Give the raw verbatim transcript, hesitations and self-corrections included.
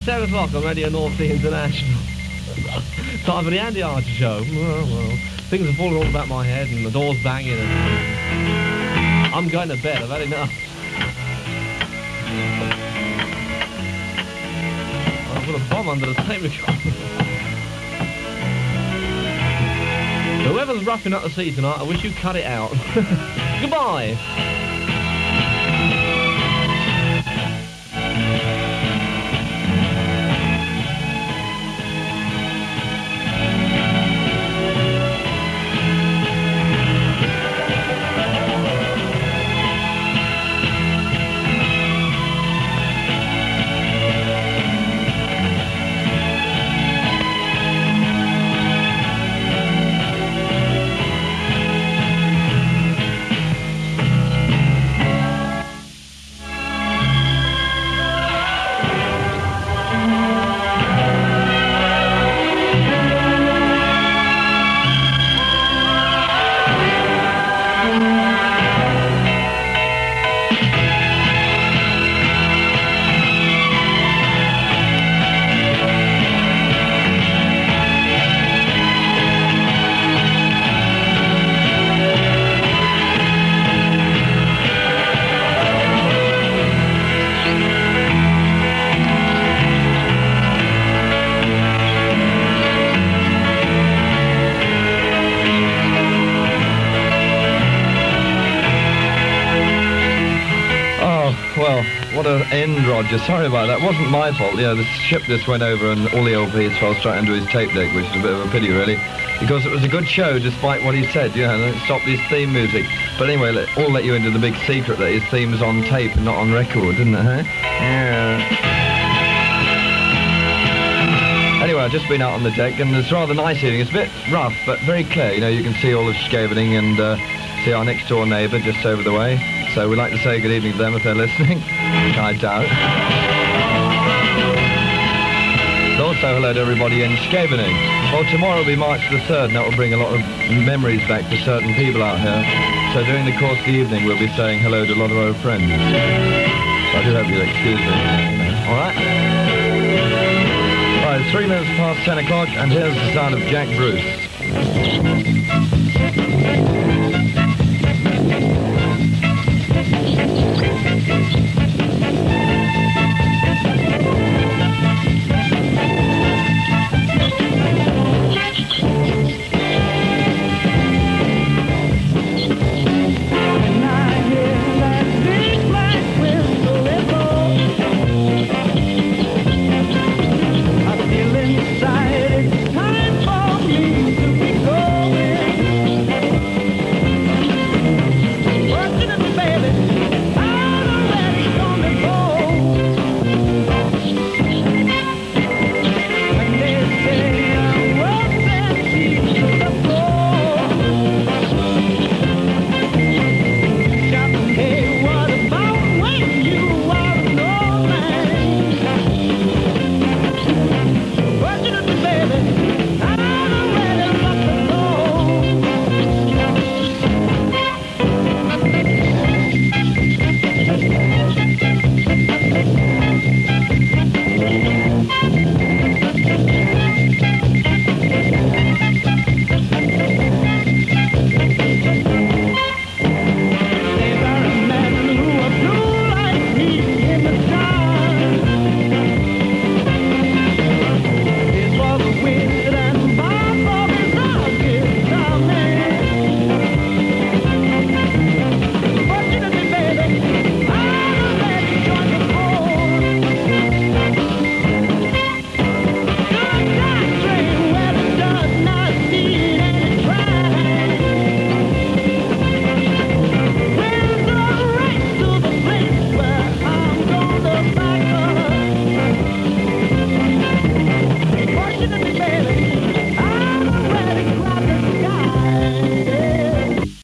ten o'clock on Radio North Sea International. Time for the Andy Archer Show. Well, well, things are falling all about my head and the door's banging and I'm going to bed, I've had enough. I've got a bomb under the tape recorder. Whoever's roughing up the sea tonight, I wish you'd cut it out. Goodbye! What an end, Roger. Sorry about that. It wasn't my fault. You know, the ship just went over and all the L Ps fell straight into his tape deck, which is a bit of a pity, really, because it was a good show, despite what he said, you know, and it stopped his theme music. But anyway, let, all let you into the big secret that his theme's on tape and not on record, didn't it, huh? Yeah. Anyway, I've just been out on the deck, and it's rather nice evening. It's a bit rough, but very clear. You know, you can see all of Scheveningen and uh, see our next-door neighbour just over the way. So we'd like to say good evening to them if they're listening, which I doubt. And also hello to everybody in Scheveningen. Well, tomorrow will be March the third, and that will bring a lot of memories back to certain people out here. So during the course of the evening, we'll be saying hello to a lot of old friends. So I do hope you'll excuse me. All right? All right, it's three minutes past ten o'clock, and here's the sound of Jack Bruce.